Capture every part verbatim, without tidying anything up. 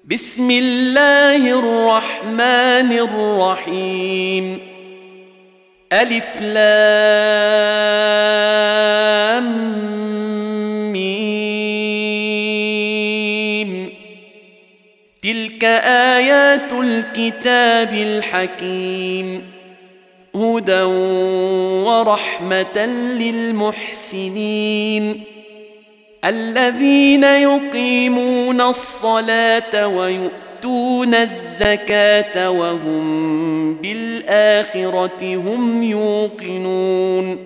بسم الله الرحمن الرحيم. ألف لام ميم. تلك آيات الكتاب الحكيم، هدى ورحمة للمحسنين الذين يقيمون الصلاة ويؤتون الزكاة وهم بالآخرة هم يوقنون.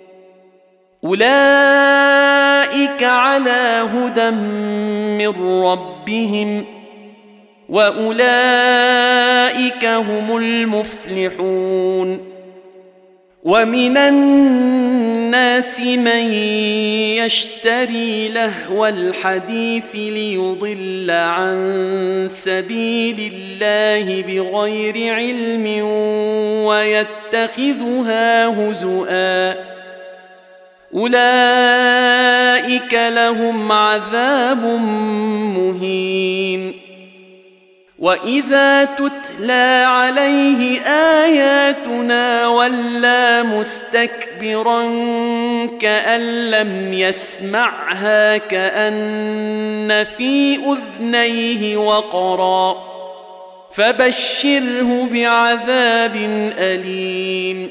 أولئك على هدى من ربهم وأولئك هم المفلحون. ومن الناس من يشتري لهو الحديث ليضل عن سبيل الله بغير علم ويتخذها هزؤا، أولئك لهم عذاب مهين. وإذا تتلى عليه آياتنا ولى مستكبرا كأن لم يسمعها كأن في أذنيه وقرا، فبشره بعذاب أليم.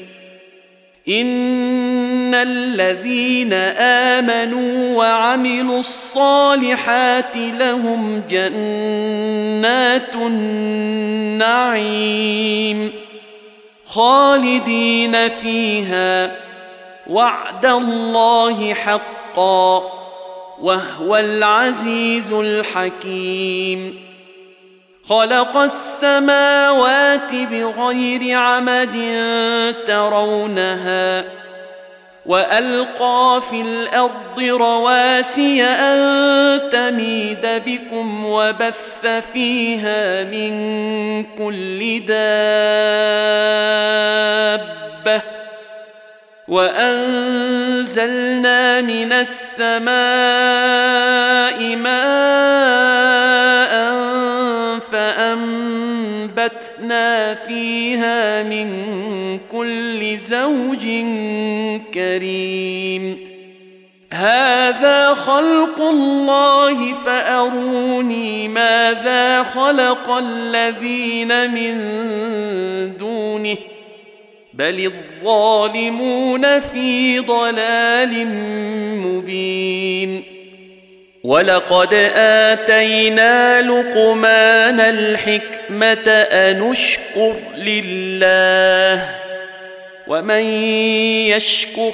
إن الذين آمنوا وعملوا الصالحات لهم جنات النعيم خالدين فيها، وعد الله حقا وهو العزيز الحكيم. خلق السماوات بغير عمد ترونها وألقى في الأرض رواسي أن تميد بكم وبث فيها من كل دابة، وأنزلنا من السماء ماء فأنبتنا فيها من كل زوج كريم. هذا خلق الله فأروني ماذا خلق الذين من دونه، بل الظالمون في ضلال مبين. ولقد آتينا لقمان الحكمة أن اشكر لله، ومن يشكر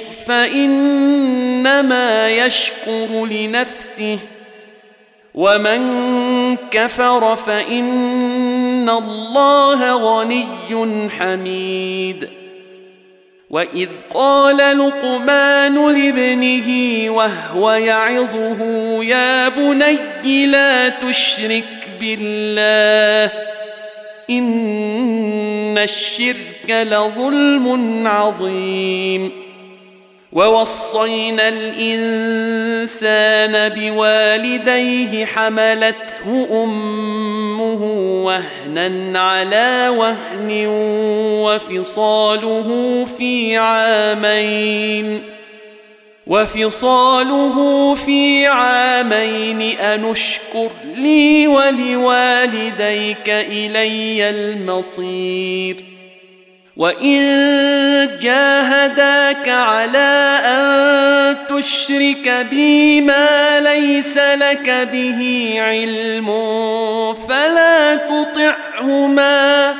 فإنما يشكر لنفسه، ومن كفر فإن الله غني حميد. وإذ قال لقمان لابنه وهو يعظه يا بني لا تشرك بالله إن الشرك لظلم عظيم. ووصينا الإنسان بوالديه حملته أمه وهنا على وهن وفصاله في عامين وفصاله في عامين أن اشكر لي ولوالديك إلي المصير. وإن جاهداك على أن تشرك بي ما ليس لك به علم فلا تطعهما،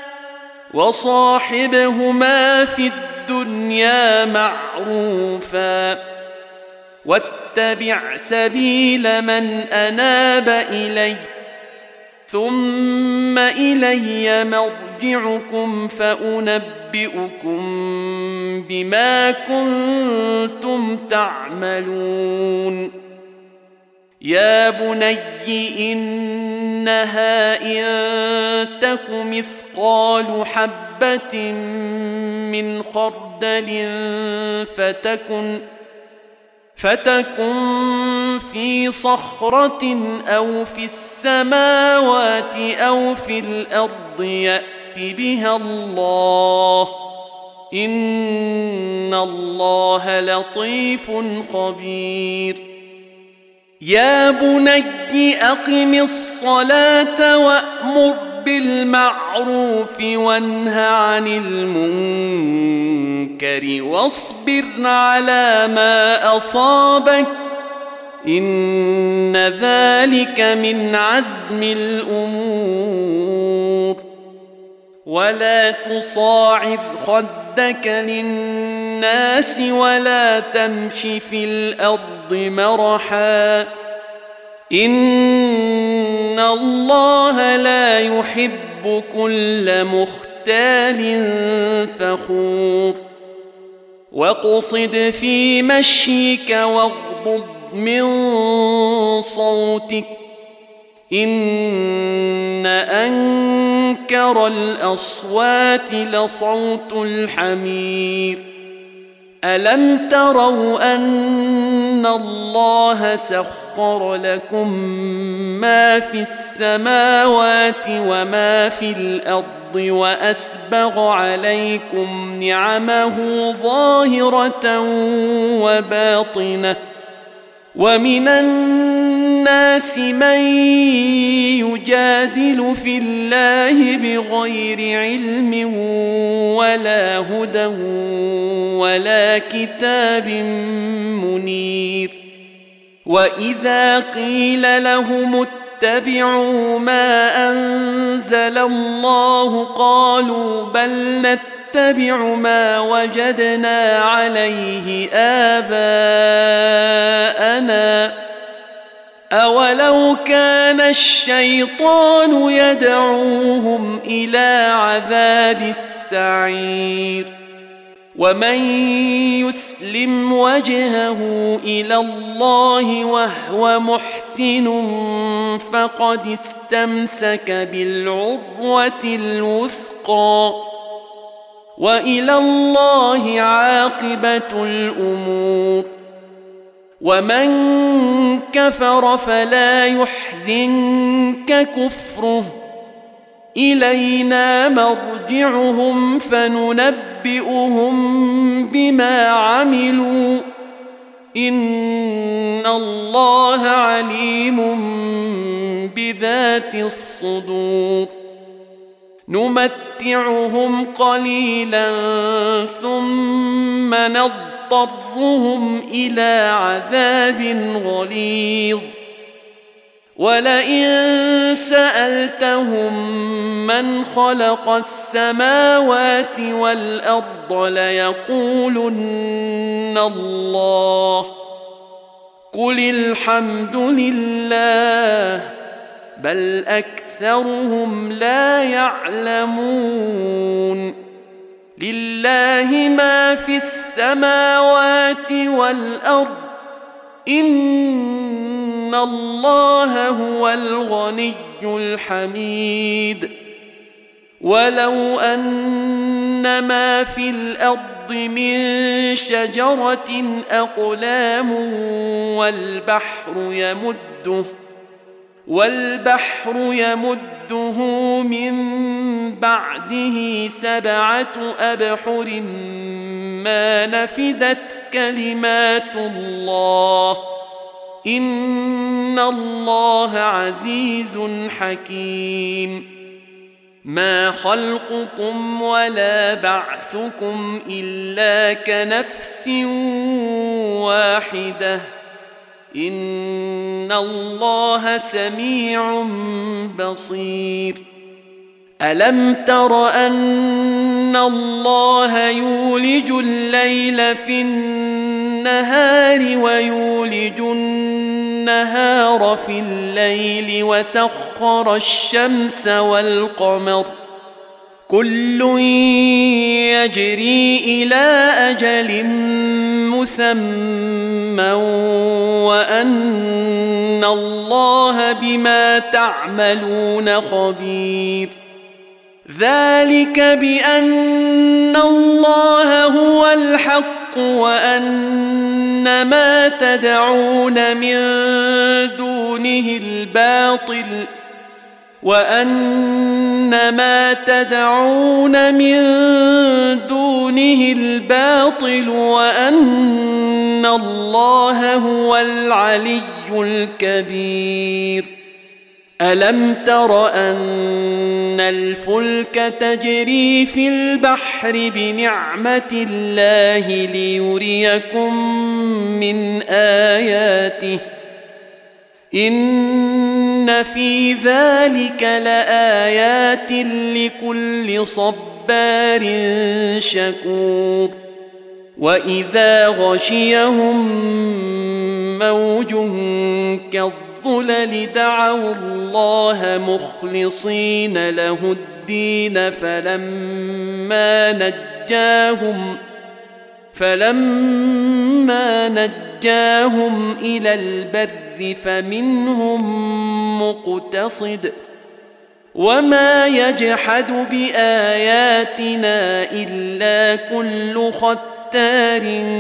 وصاحبهما في الدنيا معروفا، واتبع سبيل من أناب إلي، ثم إلي مرجعكم فأنبئكم بما كنتم تعملون. يا بني إنها إن تك مثقال حبة من خردل فتكن فتكن في صخرة أو في السماوات أو في الأرض يأت بها الله إن الله لطيف خبير يا بني أقم الصلاة وأمر بالمعروف وانه عن المنكر واصبر على ما أصابك إن ذلك من عزم الأمور ولا تصاعر خدك للناس ولا تمش في الأرض مرحا إن الله لا يحب كل مختال فخور واقصد في مشيك واغضض من صوتك إن أنكر الأصوات لصوت الحمير ألم تروا أن الله سخر لكم ما في السماوات وما في الأرض وأسبغ عليكم نعمه ظاهرة وباطنة ومن الناس من يجادل في الله بغير علم ولا هدى ولا كتاب منير وإذا قيل لهم اتبعوا ما أنزل الله قالوا بل نتبع ما وجدنا عليه آباءنا أولو كان الشيطان يدعوهم إلى عذاب السعير ومن يسلم وجهه إلى الله وهو محسن فقد استمسك بالعروة الوثقى وإلى الله عاقبة الأمور ومن كفر فلا يحزنك كفره إلينا مرجعهم فننبئهم بما عملوا إن الله عليم بذات الصدور نمتعهم قليلا ثم نضطرهم إلى عذاب غليظ ولئن سألتهم من خلق السماوات والأرض ليقولن الله قل الحمد لله بل أكثرهم لا يعلمون لله ما في السماوات والأرض إن الله هو الغني الحميد ولو أن ما في الأرض من شجرة أقلام والبحر يمده والبحر يمده من بعده سبعة أبحر ما نفدت كلمات الله إن الله عزيز حكيم ما خلقكم ولا بعثكم إلا كنفس واحدة إن الله سميع بصير ألم تر أن الله يولج الليل في النهار ويولج النهار في الليل وسخر الشمس والقمر كل يجري إلى أجل مسمى وأن الله بما تعملون خبير ذلك بأن الله هو الحق وأن ما تدعون من دونه الباطل وأن ما تدعون من دونه الباطل وأن الله هو العلي الكبير. ألم تر أن الفلك تجري في البحر بنعمة الله ليريكم من آياته إن في ذلك لآيات لكل صبار شكور. وإذا غشيهم موج كالظلل دعوا الله مخلصين له الدين فلما نجاهم فلما نجاهم إلى البر فمنهم مقتصد وما يجحد بآياتنا إلا كل ختار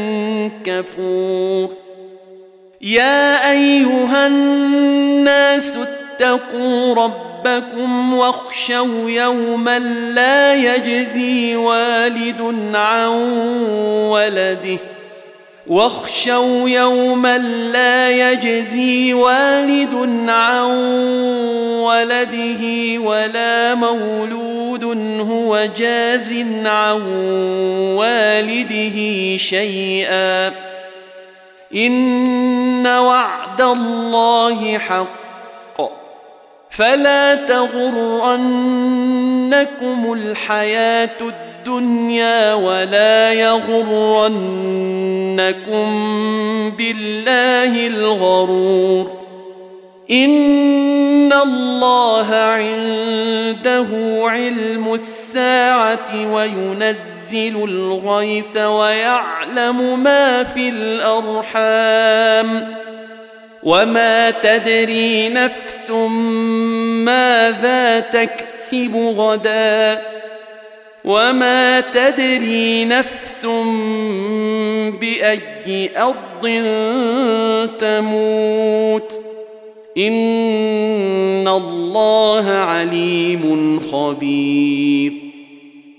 كفور. يا أيها الناس اتقوا ربكم واخشوا يوما لا يجزي والد عن ولده واخشوا يوما لا يجزي والد عن ولده ولا مولود هو جاز عن والده شيئا إن وعد الله حق فلا تغرنكم الحياة الدنيا ولا يغرنكم بالله الغرور. إن الله عنده علم الساعة وينزل الغيث ويعلم ما في الأرحام وما تدري نفس ماذا تكسب غدا وما تدري نفس بأي أرض تموت إن الله عليم خبير.